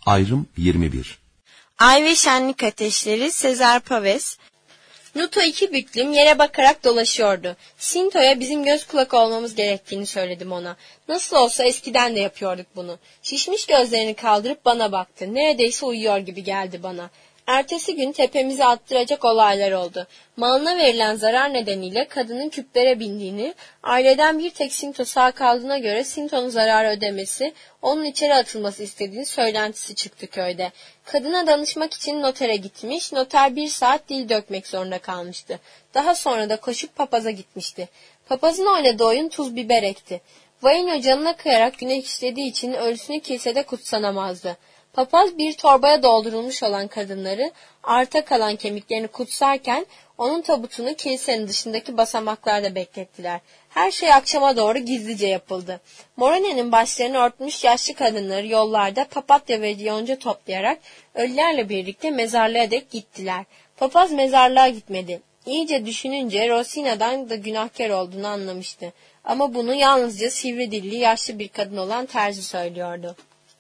Ayrım 21. Ay ve Şenlik Ateşleri Sezar Pavés. Nuto iki büklüm yere bakarak dolaşıyordu. Sinto'ya bizim göz kulak olmamız gerektiğini söyledim ona. Nasıl olsa eskiden de yapıyorduk bunu. Şişmiş gözlerini kaldırıp bana baktı. Neredeyse uyuyor gibi geldi bana. Ertesi gün tepemize attıracak olaylar oldu. Malına verilen zarar nedeniyle kadının küplere bindiğini, aileden bir tek Sinto sağ kaldığına göre Sinto'nun zararı ödemesi, onun içeri atılması istediğini söylentisi çıktı köyde. Kadına danışmak için notere gitmiş, noter 1 saat dil dökmek zorunda kalmıştı. Daha sonra da koşup papaza gitmişti. Papazın oynadığı oyun tuz biber ekti. Vayino canına kıyarak günah işlediği için ölüsünü kilisede kutsanamazdı. Papaz bir torbaya doldurulmuş olan kadınları, arta kalan kemiklerini kutsarken onun tabutunu kilisenin dışındaki basamaklarda beklettiler. Her şey akşama doğru gizlice yapıldı. Morone'nin başlarını örtmüş yaşlı kadınları yollarda papatya ve yonca toplayarak ölülerle birlikte mezarlığa dek gittiler. Papaz mezarlığa gitmedi. İyice düşününce Rosina'dan da günahkar olduğunu anlamıştı. Ama bunu yalnızca sivri dilli yaşlı bir kadın olan terzi söylüyordu.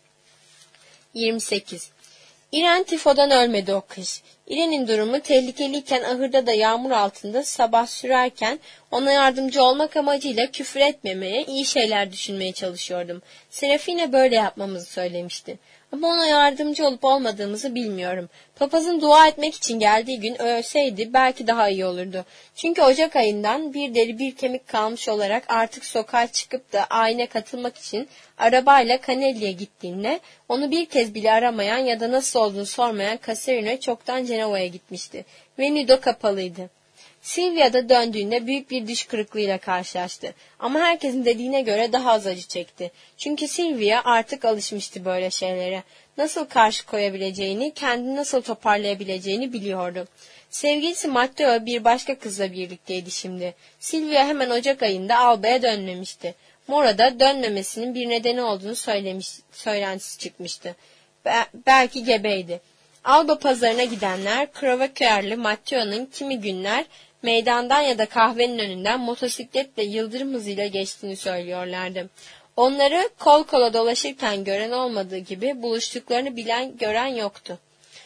28. İren tifodan ölmedi o kış. İren'in durumu tehlikeliyken ahırda da yağmur altında sabah sürerken ona yardımcı olmak amacıyla küfür etmemeye, iyi şeyler düşünmeye çalışıyordum. Serafine böyle yapmamızı söylemişti. Ama ona yardımcı olup olmadığımızı bilmiyorum. Papazın dua etmek için geldiği gün ölseydi belki daha iyi olurdu. Çünkü Ocak ayından bir deri bir kemik kalmış olarak artık sokağa çıkıp da ayine katılmak için arabayla Canelli'ye gittiğinde onu bir kez bile aramayan ya da nasıl olduğunu sormayan Caserino çoktan Cenova'ya gitmişti. Ve Nido kapalıydı. Silvia da döndüğünde büyük bir diş kırıklığıyla karşılaştı. Ama herkesin dediğine göre daha az acı çekti. Çünkü Silvia artık alışmıştı böyle şeylere. Nasıl karşı koyabileceğini, kendini nasıl toparlayabileceğini biliyordu. Sevgilisi Matteo bir başka kızla birlikteydi şimdi. Silvia hemen Ocak ayında Alba'ya dönmemişti. Mora da dönmemesinin bir nedeni olduğunu söylentisi çıkmıştı. Belki gebeydi. Alba pazarına gidenler, Crevacquer'li Matteo'nun kimi günler meydandan ya da kahvenin önünden motosikletle yıldırım hızıyla geçtiğini söylüyorlardı. Onları kol kola dolaşırken gören olmadığı gibi buluştuklarını bilen gören yoktu.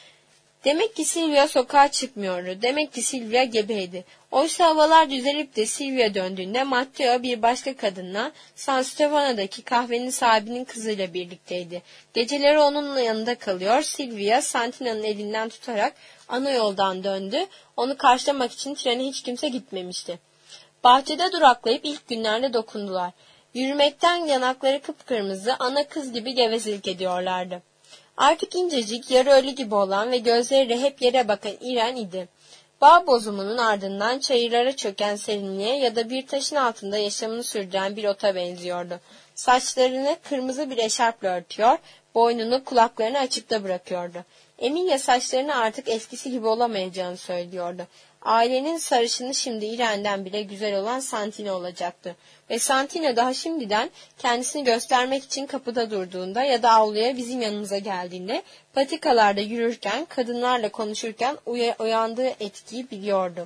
Demek ki Silvia sokağa çıkmıyordu. Demek ki Silvia gebeydi. Oysa havalar düzelip de Silvia döndüğünde Matteo bir başka kadınla San Stefano'daki kahvenin sahibinin kızıyla birlikteydi. Geceleri onun yanında kalıyor. Silvia Santina'nın elinden tutarak ana yoldan döndü. Onu karşılamak için trene hiç kimse gitmemişti. Bahçede duraklayıp ilk günlerde dokundular. Yürümekten yanakları kıpkırmızı, ana kız gibi gevezelik ediyorlardı. Artık incecik, yarı ölü gibi olan ve gözleriyle hep yere bakan İren idi. Bağ bozumunun ardından çayırlara çöken serinliğe ya da bir taşın altında yaşamını sürdüren bir ota benziyordu. Saçlarını kırmızı bir eşarpla örtüyor, boynunu kulaklarını açıkta bırakıyordu. Emilia saçlarını artık eskisi gibi olamayacağını söylüyordu. Ailenin sarışını şimdi İren'den bile güzel olan Santino olacaktı. Ve Santino daha şimdiden kendisini göstermek için kapıda durduğunda ya da avluya bizim yanımıza geldiğinde patikalarda yürürken, kadınlarla konuşurken uyandığı etkiyi biliyordu.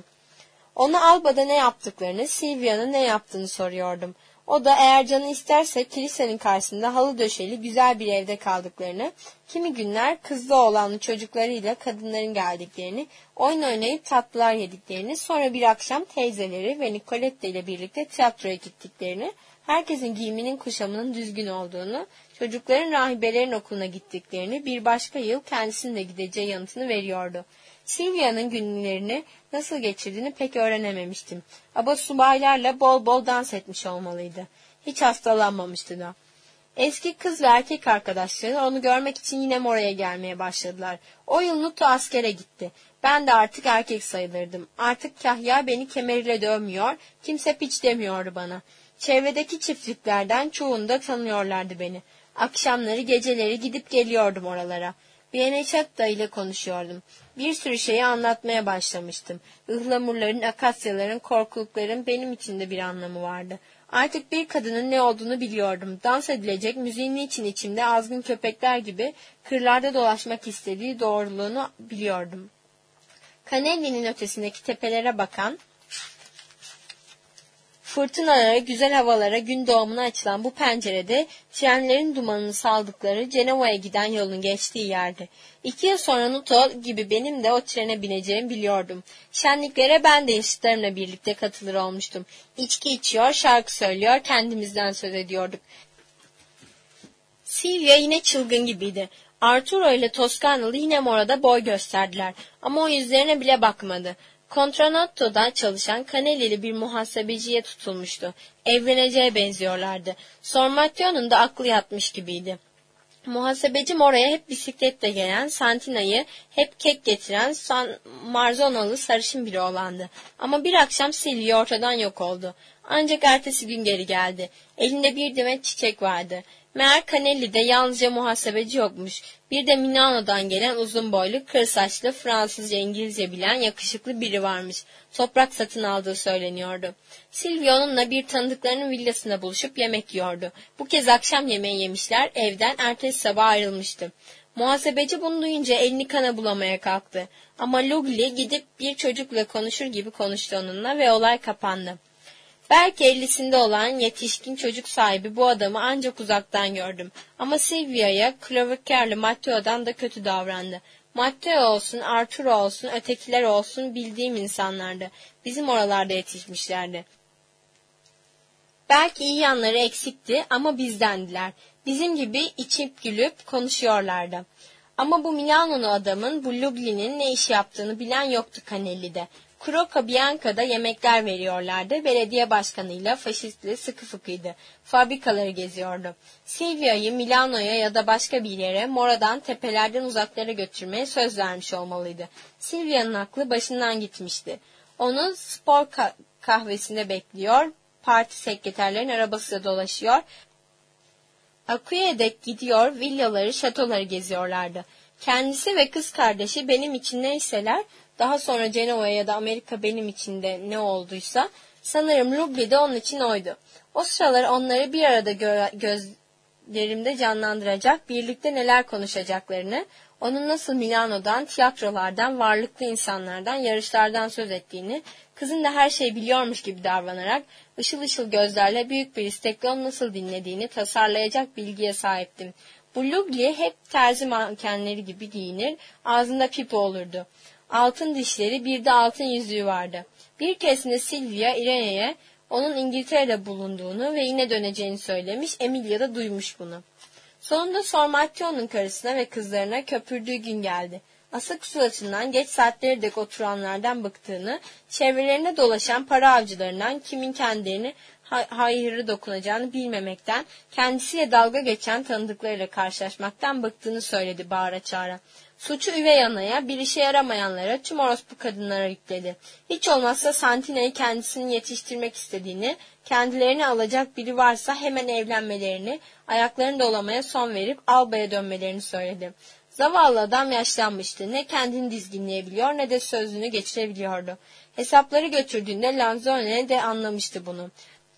Ona Alba'da ne yaptıklarını, Silvia'nın ne yaptığını soruyordum. O da eğer canı isterse kilisenin karşısında halı döşeli güzel bir evde kaldıklarını, kimi günler kızlı oğlanlı çocuklarıyla kadınların geldiklerini, oyun oynayıp tatlılar yediklerini, sonra bir akşam teyzeleri ve Nicoletta ile birlikte tiyatroya gittiklerini, herkesin giyiminin kuşamının düzgün olduğunu, çocukların rahibelerin okuluna gittiklerini, bir başka yıl kendisinin de gideceği yanıtını veriyordu. Silvia'nın günlerini nasıl geçirdiğini pek öğrenememiştim. Ama subaylarla bol bol dans etmiş olmalıydı. Hiç hastalanmamıştı da. Eski kız ve erkek arkadaşları onu görmek için yine Mora'ya gelmeye başladılar. O yıl Nuto askere gitti. Ben de artık erkek sayılırdım. Artık Kahya beni kemeriyle dövmüyor, kimse piç demiyordu bana. Çevredeki çiftliklerden çoğunda tanıyorlardı beni. Akşamları geceleri gidip geliyordum oralara. Bienechetta ile konuşuyordum. Bir sürü şeyi anlatmaya başlamıştım. Ihlamurların, akasyaların, korkulukların benim için de bir anlamı vardı. Artık bir kadının ne olduğunu biliyordum. Dans edilecek, müziğin niçin içimde azgın köpekler gibi kırlarda dolaşmak istediği doğruluğunu biliyordum. Canelli'nin ötesindeki tepelere bakan Fırtınalara, güzel havalara, gün doğumuna açılan bu pencerede trenlerin dumanını saldıkları Cenova'ya giden yolun geçtiği yerdi. 2 yıl sonra Nuto gibi benim de o trene bineceğimi biliyordum. Şenliklere ben de yaşıtlarımla birlikte katılır olmuştum. İçki içiyor, şarkı söylüyor, kendimizden söz ediyorduk. Silvia yine çılgın gibiydi. Arturo ile Toskanalı yine Mora'da boy gösterdiler ama o yüzlerine bile bakmadı. Kontranotto'da çalışan Kanelili bir muhasebeciye tutulmuştu. Evleneceğe benziyorlardı. Sormation'un da aklı yatmış gibiydi. Muhasebeci Mora'ya hep bisikletle gelen, Santina'yı hep kek getiren San Marzonalı sarışın biri olandı. Ama bir akşam Silvia ortadan yok oldu. Ancak ertesi gün geri geldi. Elinde bir demet çiçek vardı. Meğer Canelli'de yalnızca muhasebeci yokmuş. Bir de Milano'dan gelen uzun boylu, kır saçlı, Fransızca, İngilizce bilen yakışıklı biri varmış. Toprak satın aldığı söyleniyordu. Silvia onunla bir tanıdıklarının villasında buluşup yemek yiyordu. Bu kez akşam yemeği yemişler, evden ertesi sabah ayrılmıştı. Muhasebeci bunu duyunca elini kana bulamaya kalktı. Ama Lugli gidip bir çocukla konuşur gibi konuştu onunla ve olay kapandı. Belki 50'sinde olan yetişkin çocuk sahibi bu adamı ancak uzaktan gördüm. Ama Silvia'ya Cloverker'li Matteo'dan da kötü davrandı. Matteo olsun, Arturo olsun, ötekiler olsun bildiğim insanlardı. Bizim oralarda yetişmişlerdi. Belki iyi yanları eksikti ama bizdendiler. Bizim gibi içip gülüp konuşuyorlardı. Ama bu Milano'lu adamın, bu Lugli'nin ne iş yaptığını bilen yoktu Canelli'de. Croca Bianca'da yemekler veriyorlardı. Belediye başkanıyla faşistli sıkı fıkıydı. Fabrikaları geziyordu. Silvia'yı Milano'ya ya da başka bir yere Mora'dan tepelerden uzaklara götürmeye söz vermiş olmalıydı. Silvia'nın aklı başından gitmişti. Onu spor kahvesinde bekliyor, parti sekreterlerin arabasıyla dolaşıyor, Acquia'ya gidiyor, villaları, şatoları geziyorlardı. Kendisi ve kız kardeşi benim için neyseler, daha sonra Cenova ya da Amerika benim için de ne olduysa, sanırım Lugli de onun için oydu. O sıralar onları bir arada gözlerimde canlandıracak, birlikte neler konuşacaklarını, onun nasıl Milano'dan, tiyatrolardan, varlıklı insanlardan, yarışlardan söz ettiğini, kızın da her şeyi biliyormuş gibi davranarak, ışıl ışıl gözlerle büyük bir istekle onu nasıl dinlediğini tasarlayacak bilgiye sahiptim. Bu Lugli hep terzi mankenleri gibi giyinir, ağzında pipo olurdu. Altın dişleri, bir de altın yüzüğü vardı. Bir keresinde Silvia, Irene'ye onun İngiltere'de bulunduğunu ve yine döneceğini söylemiş, Emilia da duymuş bunu. Sonunda Sormation'un karısına ve kızlarına köpürdüğü gün geldi. Asık suratından geç saatlere dek oturanlardan bıktığını, çevrelerinde dolaşan para avcılarından kimin kendilerini hayırı dokunacağını bilmemekten, kendisiyle dalga geçen tanıdıklarıyla karşılaşmaktan bıktığını söyledi bağıra çağıra. Suçu üvey anaya, bir işe yaramayanlara, tüm orospu kadınlara yükledi. Hiç olmazsa Santina'yı kendisinin yetiştirmek istediğini, kendilerini alacak biri varsa hemen evlenmelerini, ayaklarını dolamaya son verip albaya dönmelerini söyledi. Zavallı adam yaşlanmıştı. Ne kendini dizginleyebiliyor ne de sözünü geçirebiliyordu. Hesapları götürdüğünde Lanzone de anlamıştı bunu.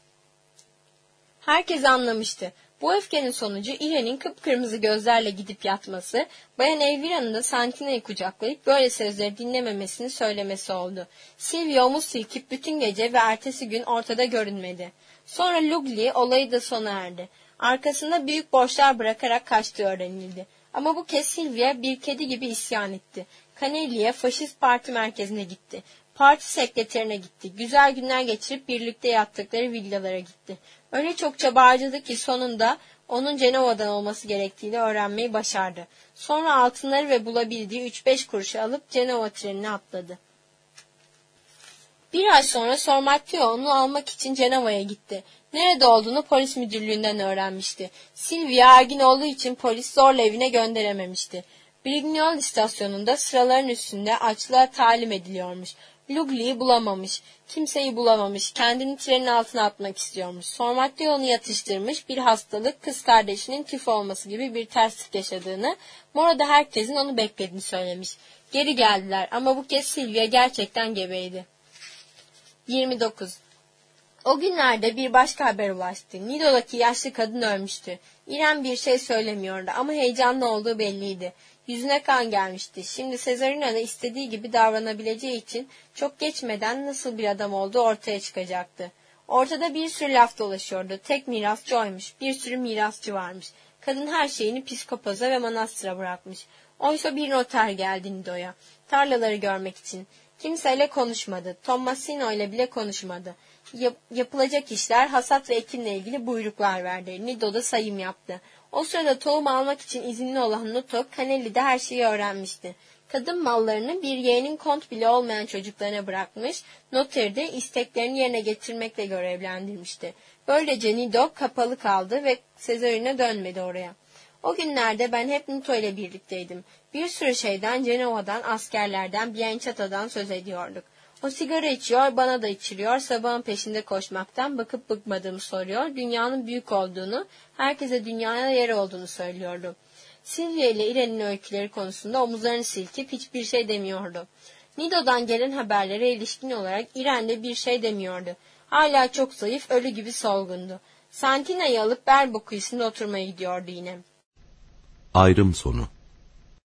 Herkes anlamıştı. Bu öfkenin sonucu İren'in kıpkırmızı gözlerle gidip yatması, Bayan Elvira'nın da Santina'yı kucaklayıp böyle sözleri dinlememesini söylemesi oldu. Silvia omuz silkip bütün gece ve ertesi gün ortada görünmedi. Sonra Lugli olayı da sona erdi. Arkasında büyük borçlar bırakarak kaçtığı öğrenildi. Ama bu kez Silvia bir kedi gibi isyan etti. Canelli'ye faşist parti merkezine gitti. Parti sekreterine gitti. Güzel günler geçirip birlikte yattıkları villalara gitti. Öyle çok çaba harcadı ki sonunda onun Cenova'dan olması gerektiğini öğrenmeyi başardı. Sonra altınları ve bulabildiği 3-5 kuruşu alıp Cenova trenine atladı. Bir ay sonra Sormatteo onu almak için Cenova'ya gitti. Nerede olduğunu polis müdürlüğünden öğrenmişti. Silvia ergin olduğu için polis zorla evine gönderememişti. Brignol istasyonunda sıraların üstünde açlığa talim ediliyormuş. Lugli'yi bulamamış. Kimseyi bulamamış. Kendini trenin altına atmak istiyormuş. Sormatteo onu yatıştırmış. Bir hastalık, kız kardeşinin tif olması gibi bir terslik yaşadığını, Mora'da herkesin onu beklediğini söylemiş. Geri geldiler ama bu kez Silvia gerçekten gebeydi. 29. O günlerde bir başka haber ulaştı. Nido'daki yaşlı kadın ölmüştü. İrem bir şey söylemiyordu ama heyecanlı olduğu belliydi. Yüzüne kan gelmişti. Şimdi Sezarina'da istediği gibi davranabileceği için çok geçmeden nasıl bir adam olduğu ortaya çıkacaktı. Ortada bir sürü laf dolaşıyordu. Tek mirasçı oymuş. Bir sürü mirasçı varmış. Kadın her şeyini psikopoza ve manastıra bırakmış. Oysa bir noter geldi Nido'ya. Tarlaları görmek için. Kimseyle konuşmadı. Tommasino ile bile konuşmadı. Yapılacak işler, hasat ve ekinle ilgili buyruklar verdi. Nido da sayım yaptı. O sırada tohum almak için izinli olan Nuto, Canelli'de her şeyi öğrenmişti. Kadın mallarını bir yeğenin kont bile olmayan çocuklarına bırakmış, noteri de isteklerini yerine getirmekle görevlendirmişti. Böylece Nido kapalı kaldı ve Sezarine dönmedi oraya. O günlerde ben hep Nuto ile birlikteydim. Bir sürü şeyden, Cenova'dan, askerlerden, Bianciata'dan söz ediyorduk. O sigara içiyor, bana da içiriyor, sabahın peşinde koşmaktan bakıp bıkmadığımı soruyor, dünyanın büyük olduğunu, herkese dünyaya yer olduğunu söylüyordu. Silvia ile Irene'in öyküleri konusunda omuzlarını silkip hiçbir şey demiyordu. Nido'dan gelen haberlere ilişkin olarak Irene de bir şey demiyordu. Hala çok zayıf, ölü gibi solgundu. Santina'yı alıp Berbo kıyısında oturmaya gidiyordu yine. Ayrım sonu.